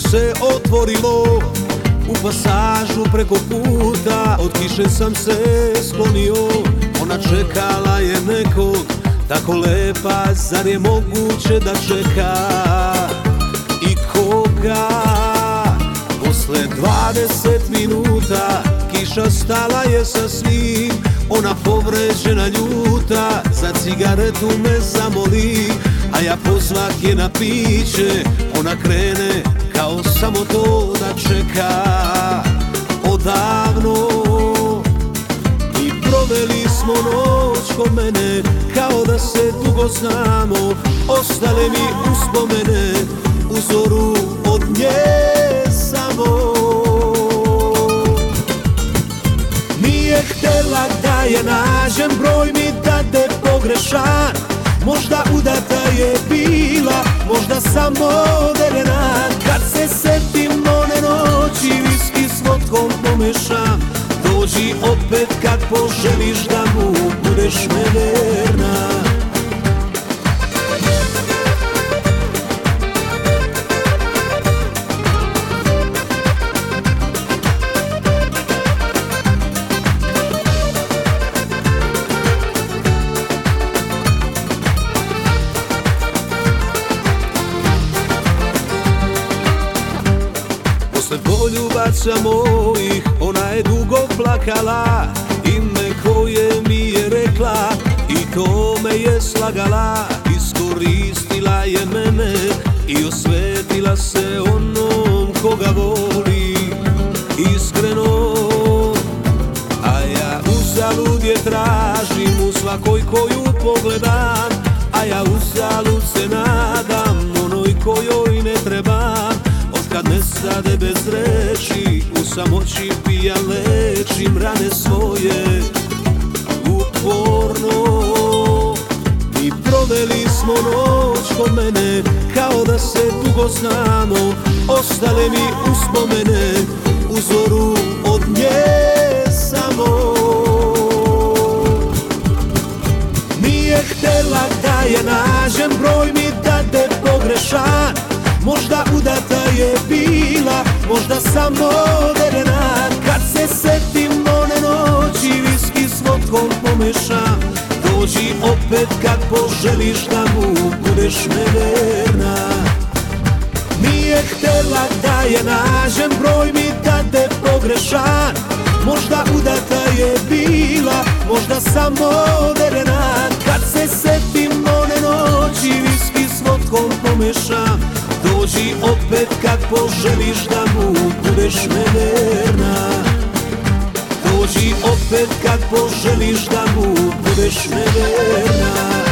se otvorilo u pasažu preko puta. Od kiše sam se sklonio, ona čekala je nekog. Tako lepa, zar je moguće da čeka i koga? Posle 20 minuta kiša stala je sasvim. Ona povređena ljuta za cigaretu me zamoli, a ja pozvah je na piće. Ona krene kao samo to da čeka odavno. I proveli smo noć kod mene kao da se dugo znamo. Ostale mi uspomene u zoru od nje samo. Nije htjela da je nađem, broj mi dade pogrešan. Možda udata je bila, možda sam moderna. Kad se setim one noći, viski s vodkom pomešam. Dođi opet kad poželiš da mu budeš me verna. Posle poljubaca mojih ona je dugo plakala. Ime koje mi je rekla i to me je slagala. Iskoristila je mene i osvetila se onom koga voli iskreno. A ja uzalud je tražim u svakoj koju pogledam. A ja uzalud se nadam onoj kojoj ne trebam. Kad nestade bez reči, u samoći pijan lečim rane svoje uporno. I proveli smo noć kod mene kao da se dugo znamo. Ostale mi uspomene u zoru od nje samo. Nije htjela da je nađem, broj mi dade pogrešan. Možda udata je bila, možda sam moderna. Kad se setim one noći, viski s vodkom pomešam. Dođi opet kad poželiš da mu budeš me verna. Nije htjela da je nađem, broj mi dade pogrešan. Možda udata je bila, možda sam moderna. Kad se setim one noći, viski s vodkom pomešam. Dođi opet kad poželiš da mu budeš me verna. Dođi opet kad poželiš da mu budeš me verna.